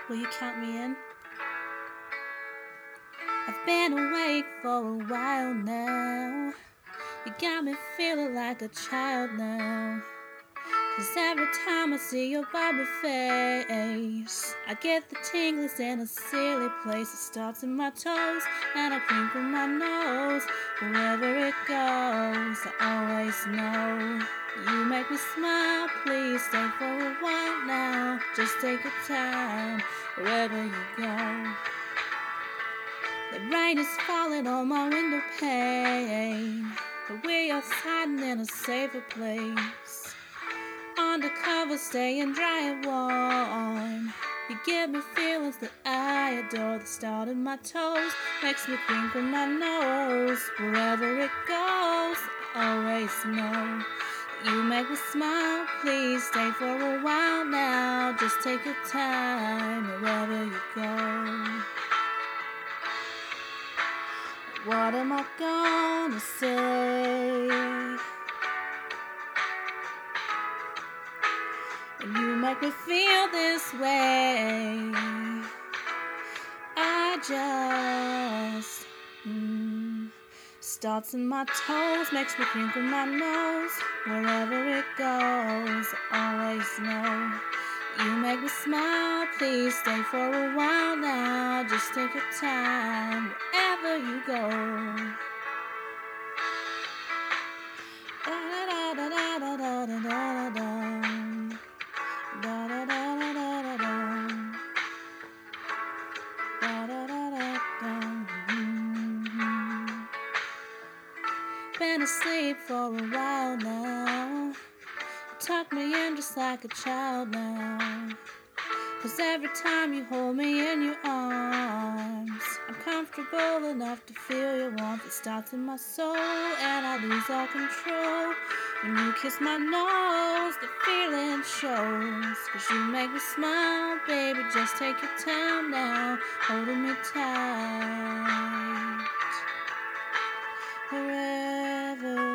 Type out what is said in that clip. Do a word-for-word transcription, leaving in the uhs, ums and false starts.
Will you count me in? I've been awake for a while now. You got me feeling like a child now. Cause every time I see your Barbie face, I get the tingles in a silly place. It starts in my toes and I crinkle my nose. Wherever it goes, I always know. You make me smile, please stay for a while now. Just take your time, wherever you go. The rain is falling on my window pane, but we are hiding in a safer place. Undercover, staying dry and warm. You give me feelings that I adore. The start of my toes makes me crinkle my nose. Wherever it goes, I always know. You make me smile, please stay for a while now. Just take your time, wherever you go. What am I gonna say? And you make me feel this way. I just mm, starts in my toes, makes me crinkle my nose. Wherever it goes, I always know. You make me smile, please stay for a while now. Just take your time, wherever you go. Da da da da da da da da da. Da da da da da da da. Da da da da da. Been asleep for a while now. Tuck me in just like a child now. Cause every time you hold me in your arms, I'm comfortable enough to feel your warmth. It starts in my soul and I lose all control. When you kiss my nose, the feeling shows. Cause you make me smile, baby, just take your time now. Holding me tight, wherever